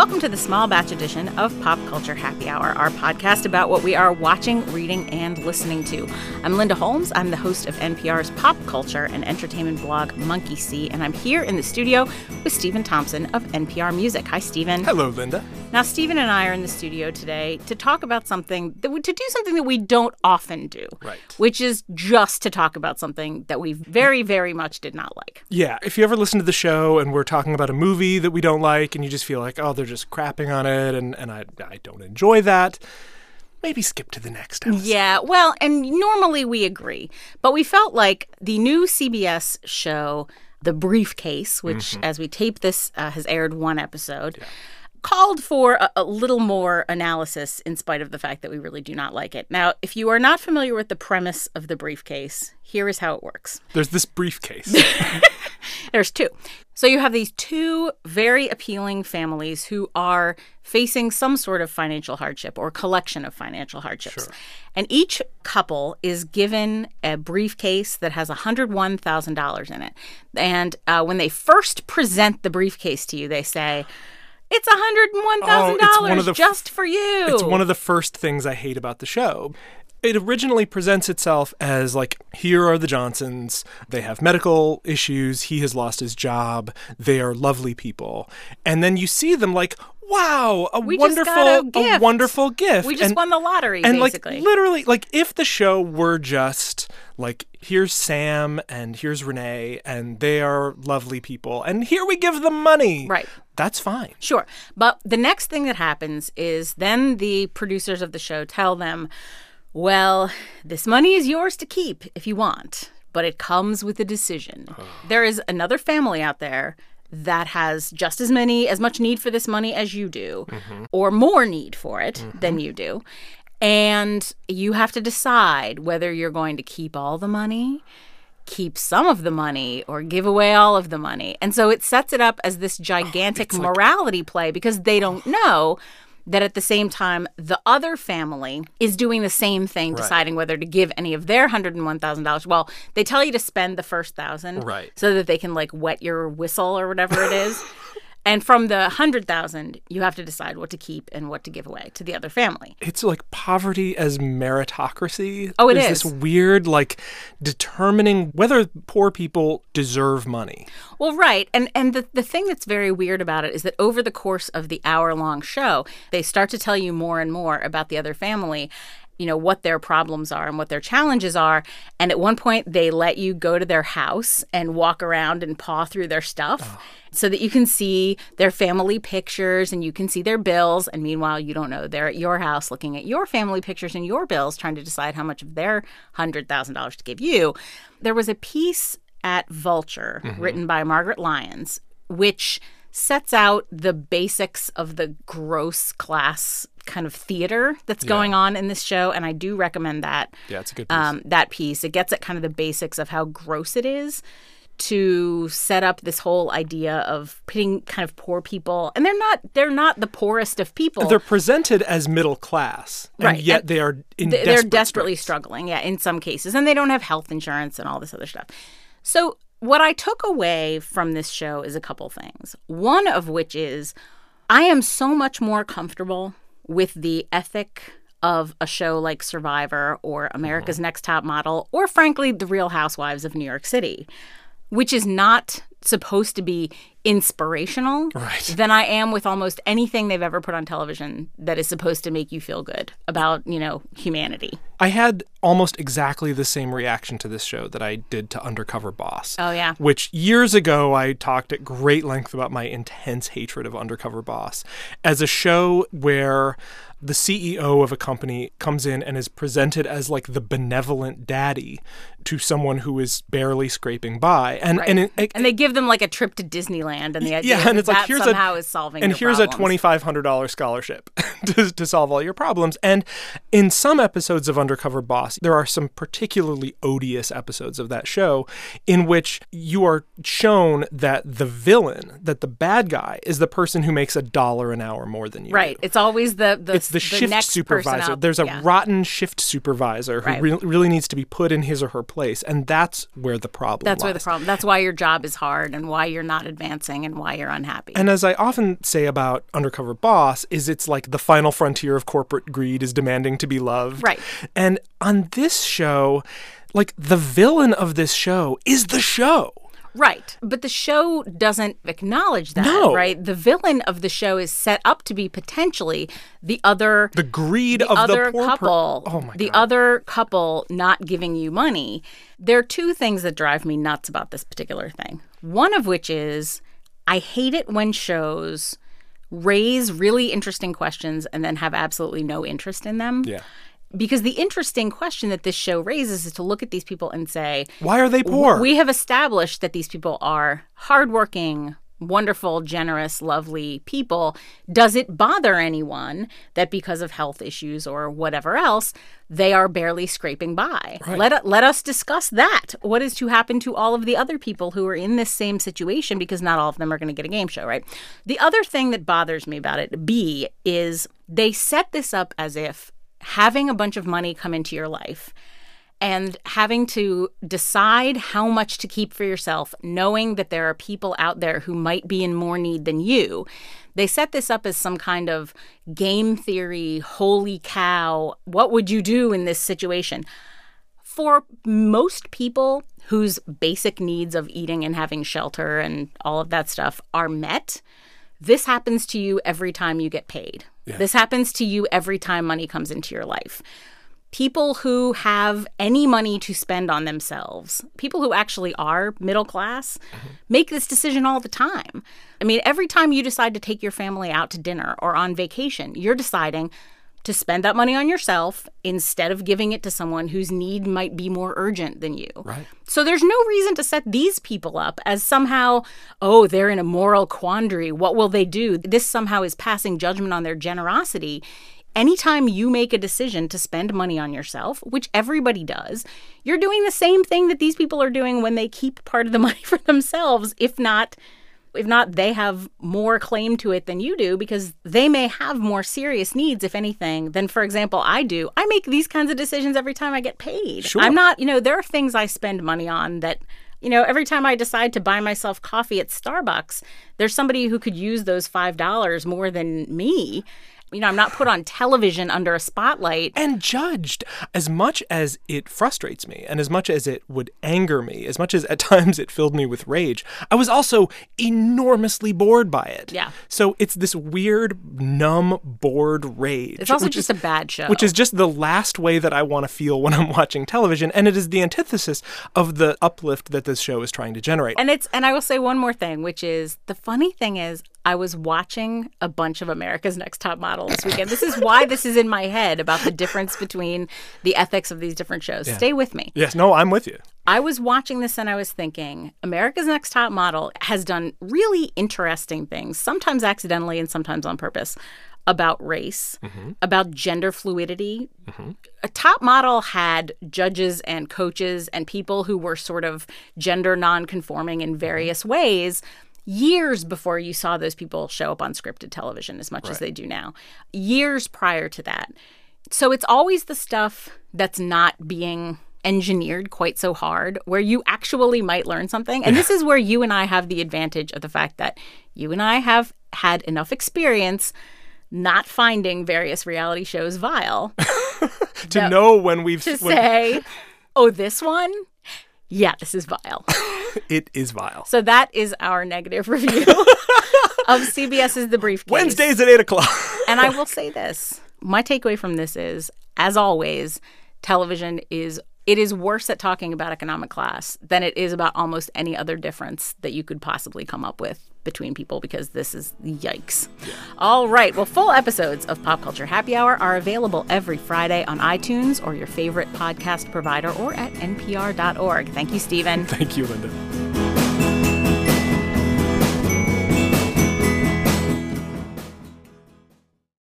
Welcome to the small batch edition of Pop Culture Happy Hour, our podcast about what we are watching, reading, and listening to. I'm Linda Holmes. I'm the host of NPR's pop culture and entertainment blog Monkey See, and I'm here in the studio with Stephen Thompson of NPR Music. Hi, Stephen. Hello, Linda. Now, Stephen and I are in the studio today to talk about something that we don't often do, right? Which is just to talk about something that we very, very much did not like. Yeah, if you ever listen to the show and we're talking about a movie that we don't like and you just feel like, oh, they're just crapping on it and I don't enjoy that, maybe skip to the next episode. Yeah, well, and normally we agree, but we felt like the new CBS show, The Briefcase, which as we tape this has aired one episode, called for a little more analysis in spite of the fact that we really do not like it. Now, if you are not familiar with the premise of The Briefcase, here is how it works. There's this briefcase. There's two. So you have these two very appealing families who are facing some sort of financial hardship or collection of financial hardships. Sure. And each couple is given a briefcase that has $101,000 in it. And when they first present the briefcase to you, they say, it's $101,000 just for you. It's one of the first things I hate about the show. It originally presents itself as like, here are the Johnsons. They have medical issues. He has lost his job. They are lovely people. And then you see them like, wow, a wonderful gift. We just won the lottery, and basically. And like literally, like if the show were just like, here's Sam and here's Renee and they are lovely people and here we give them money. Right. That's fine. Sure. But the next thing that happens is then the producers of the show tell them, well, this money is yours to keep if you want, but it comes with a decision. There is another family out there that has just as much need for this money as you do, or more need for it than you do. And you have to decide whether you're going to keep all the money, keep some of the money, or give away all of the money. And so it sets it up as this gigantic morality play because they don't know that at the same time, the other family is doing the same thing, deciding whether to give any of their $101,000. Well, they tell you to spend the first $1,000 so that they can like wet your whistle or whatever it is. And from the $100,000, you have to decide what to keep and what to give away to the other family. It's like poverty as meritocracy. Oh, it There's is. This weird, like, determining whether poor people deserve money. Well, right. And the thing that's very weird about it is that over the course of the hour-long show, they start to tell you more and more about the other family, you know, what their problems are and what their challenges are. And at one point, they let you go to their house and walk around and paw through their stuff so that you can see their family pictures and you can see their bills. And meanwhile, you don't know. They're at your house looking at your family pictures and your bills, trying to decide how much of their $100,000 to give you. There was a piece at Vulture written by Margaret Lyons, which sets out the basics of the gross class kind of theater that's going on in this show, and I do recommend that. Yeah, it's a good piece. That piece. It gets at kind of the basics of how gross it is to set up this whole idea of pitting kind of poor people, and they're not the poorest of people. They're presented as middle class, and yet and they are they're desperately struggling, in some cases, and they don't have health insurance and all this other stuff. So what I took away from this show is a couple things. One of which is I am so much more comfortable with the ethic of a show like Survivor or America's Next Top Model or, frankly, The Real Housewives of New York City, which is not supposed to be inspirational, than I am with almost anything they've ever put on television that is supposed to make you feel good about, humanity. I had almost exactly the same reaction to this show that I did to Undercover Boss. Oh, yeah. Which years ago I talked at great length about my intense hatred of Undercover Boss as a show where the CEO of a company comes in and is presented as like the benevolent daddy to someone who is barely scraping by. And they give them like a trip to Disneyland, and the idea and it's like, somehow is solving and their here's problems. a $2,500 scholarship to solve all your problems. And in some episodes of Undercover Boss, there are some particularly odious episodes of that show in which you are shown that the villain, that the bad guy, is the person who makes $1 an hour more than you. Right. do. It's always It's the shift next supervisor. There's a rotten shift supervisor who really needs to be put in his or her place, and that's where the problem lies. That's where the problem. That's why your job is hard and why you're not advancing dancing and why you're unhappy. And as I often say about Undercover Boss, is it's like the final frontier of corporate greed is demanding to be loved. Right. And on this show, like the villain of this show is the show. Right. But the show doesn't acknowledge that, No. right? The villain of the show is set up to be potentially the greed of other the poor couple. Oh my the God. other couple not giving you money. There are two things that drive me nuts about this particular thing. One of which is I hate it when shows raise really interesting questions and then have absolutely no interest in them. Yeah. Because the interesting question that this show raises is to look at these people and say, Why are they poor? we have established that these people are hardworking, wonderful, generous, lovely people. Does it bother anyone that because of health issues or whatever else, they are barely scraping by? Right. Let us discuss that. What is to happen to all of the other people who are in this same situation, because not all of them are going to get a game show, right? The other thing that bothers me about it, B, is they set this up as if having a bunch of money come into your life and having to decide how much to keep for yourself, knowing that there are people out there who might be in more need than you. They set this up as some kind of game theory, holy cow, what would you do in this situation? For most people whose basic needs of eating and having shelter and all of that stuff are met, this happens to you every time you get paid. Yeah. This happens to you every time money comes into your life. People who have any money to spend on themselves, people who actually are middle class, make this decision all the time. I mean, every time you decide to take your family out to dinner or on vacation, you're deciding to spend that money on yourself instead of giving it to someone whose need might be more urgent than you. Right. So there's no reason to set these people up as somehow, oh, they're in a moral quandary. What will they do? This somehow is passing judgment on their generosity. Anytime you make a decision to spend money on yourself, which everybody does, you're doing the same thing that these people are doing when they keep part of the money for themselves, if not, they have more claim to it than you do, because they may have more serious needs, if anything, than, for example, I do. I make these kinds of decisions every time I get paid. Sure. I'm not, there are things I spend money on that, every time I decide to buy myself coffee at Starbucks, there's somebody who could use those $5 more than me. I'm not put on television under a spotlight. And judged. As much as it frustrates me, and as much as it would anger me, as much as at times it filled me with rage, I was also enormously bored by it. Yeah. So it's this weird, numb, bored rage. It's also just a bad show. Which is just the last way that I want to feel when I'm watching television, and it is the antithesis of the uplift that this show is trying to generate. And I will say one more thing, which is, the funny thing is, I was watching a bunch of America's Next Top Model this weekend. This is why this is in my head about the difference between the ethics of these different shows. Yeah. Stay with me. Yes, no, I'm with you. I was watching this and I was thinking, America's Next Top Model has done really interesting things, sometimes accidentally and sometimes on purpose, about race, about gender fluidity. A top model had judges and coaches and people who were sort of gender nonconforming in various ways years before you saw those people show up on scripted television as much as they do now. Years prior to that. So it's always the stuff that's not being engineered quite so hard, where you actually might learn something. And this is where you and I have the advantage of the fact that you and I have had enough experience not finding various reality shows vile. to know when we've... say, oh, this one? Yeah, this is vile. It is vile. So that is our negative review of CBS's The Briefcase. Wednesdays at 8 o'clock. And I will say this. My takeaway from this is, as always, television is worse at talking about economic class than it is about almost any other difference that you could possibly come up with between people, because this is yikes. Yeah. All right. Well, full episodes of Pop Culture Happy Hour are available every Friday on iTunes or your favorite podcast provider or at npr.org. Thank you, Stephen. Thank you, Linda.